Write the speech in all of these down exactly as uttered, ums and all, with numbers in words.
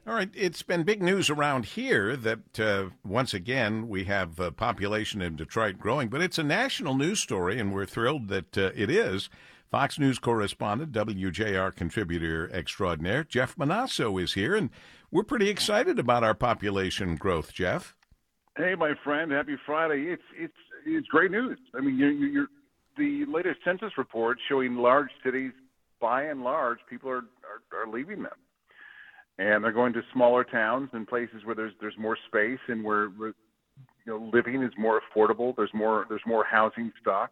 All right, it's been big news around here that uh, once again we have uh, population in Detroit growing, but it's a national news story, and we're thrilled that uh, it is. Fox News correspondent, W J R contributor extraordinaire, Jeff Monosso is here, and we're pretty excited about our population growth, Jeff. Hey, my friend, happy Friday. It's it's it's great news. I mean, you're, you're, the latest census report showing large cities, by and large, people are, are, are leaving them. And they're going to smaller towns and places where there's there's more space and where, where you know living is more affordable. There's more there's more housing stock.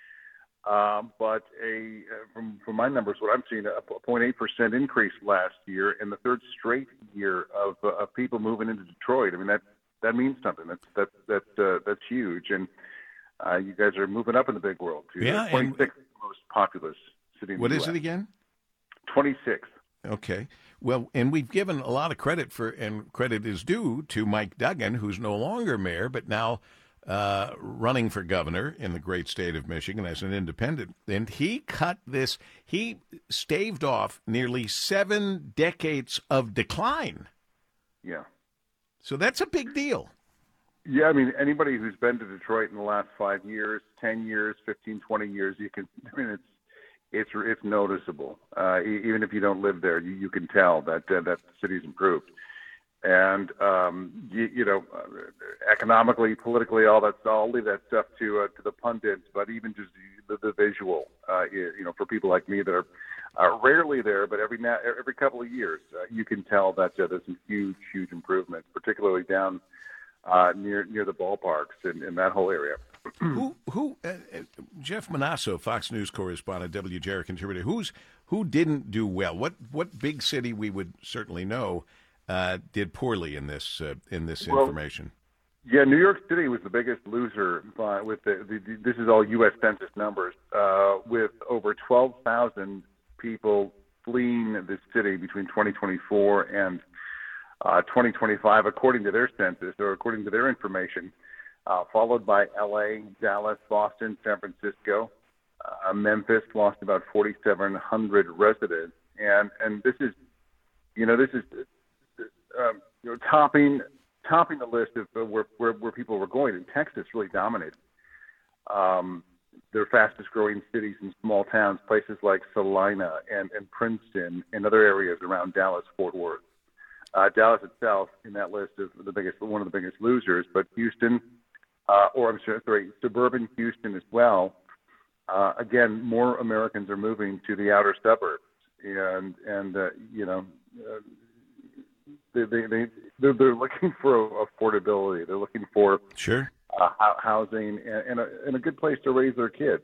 Um, but a from from my numbers, what I'm seeing, a zero point eight percent increase last year, and the third straight year of uh, of people moving into Detroit. I mean that that means something. That's that that uh, that's huge. And uh, you guys are moving up in the big world too. Yeah, twenty-sixth most populous city in what the U S. Is it again? twenty-sixth. Okay. Well, and we've given a lot of credit for, and credit is due to Mike Duggan, who's no longer mayor, but now uh, running for governor in the great state of Michigan as an independent. And he cut this, he staved off nearly seven decades of decline. Yeah. So that's a big deal. Yeah, I mean, anybody who's been to Detroit in the last five years, ten years, fifteen, twenty years, you can, I mean, it's, It's it's noticeable. Uh, even if you don't live there, you, you can tell that uh, that the city's improved. And um, you, you know, uh, economically, politically, all that. I'll leave that stuff to uh, to the pundits. But even just the, the visual, uh, you know, for people like me that are uh, rarely there, but every now, every couple of years, uh, you can tell that uh, there's some huge, huge improvements, particularly down uh, near near the ballparks and in that whole area. who who uh, Jeff Monosso, Fox News correspondent, W J R contributor, who's who didn't do well? What what big city we would certainly know uh, did poorly in this uh, in this well, information? Yeah, New York City was the biggest loser by, with the, the, the this is all U S Census numbers, uh, with over twelve thousand people fleeing the city between twenty twenty-four and uh, twenty twenty-five, according to their census or according to their information. Uh, followed by L A, Dallas, Boston, San Francisco. Uh, Memphis lost about forty-seven hundred residents, and and this is, you know, this is uh, you know, topping topping the list of where where, where people were going. And Texas really dominated. Um, their fastest growing cities and small towns, places like Salina and, and Princeton and other areas around Dallas, Fort Worth. Uh, Dallas itself in that list is the biggest, one of the biggest losers, but Houston. Uh, or I'm sorry, suburban Houston as well. Uh, again, more Americans are moving to the outer suburbs, and and uh, you know, uh, they they they they're, they're looking for affordability. They're looking for sure uh, housing and and a, and a good place to raise their kids.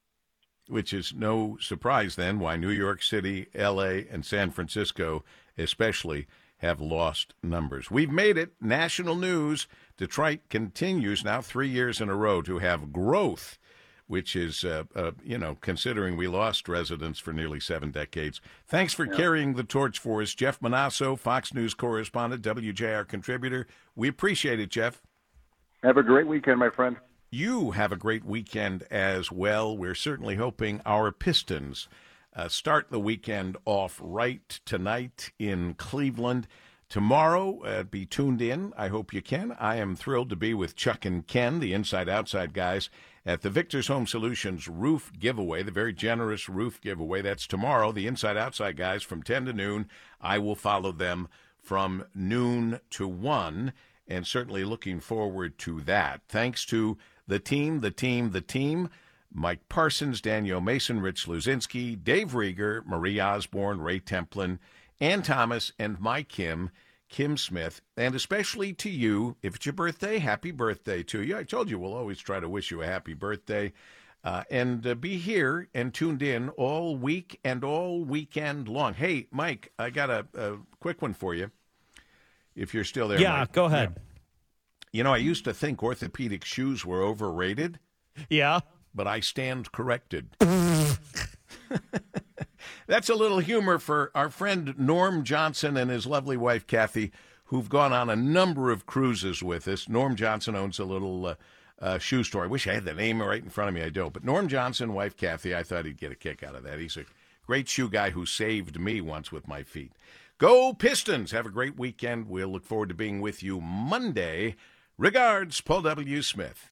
Which is no surprise then why New York City, L A, and San Francisco especially have lost numbers. We've made it national news. Detroit continues now three years in a row to have growth, which is, uh, uh, you know, considering we lost residents for nearly seven decades. Thanks for yeah. carrying the torch for us, Jeff Monosso, Fox News correspondent, W J R contributor. We appreciate it, Jeff. Have a great weekend, my friend. You have a great weekend as well. We're certainly hoping our Pistons Uh, start the weekend off right tonight in Cleveland. Tomorrow, uh, be tuned in. I hope you can. I am thrilled to be with Chuck and Ken, the Inside Outside guys, at the Victor's Home Solutions roof giveaway, the very generous roof giveaway. That's tomorrow. The Inside Outside guys from ten to noon. I will follow them from noon to one, and certainly looking forward to that. Thanks to the team, the team, the team. Mike Parsons, Daniel Mason, Rich Luzinski, Dave Rieger, Marie Osborne, Ray Templin, Ann Thomas, and my Kim, Kim Smith, and especially to you, if it's your birthday, happy birthday to you. I told you we'll always try to wish you a happy birthday. Uh, and uh, be here and tuned in all week and all weekend long. Hey, Mike, I got a, a quick one for you, if you're still there. Yeah, Mike. Go ahead. Yeah. You know, I used to think orthopedic shoes were overrated. Yeah. But I stand corrected. That's a little humor for our friend Norm Johnson and his lovely wife, Kathy, who've gone on a number of cruises with us. Norm Johnson owns a little uh, uh, shoe store. I wish I had the name right in front of me. I don't. But Norm Johnson, wife, Kathy, I thought he'd get a kick out of that. He's a great shoe guy who saved me once with my feet. Go Pistons. Have a great weekend. We'll look forward to being with you Monday. Regards, Paul W. Smith.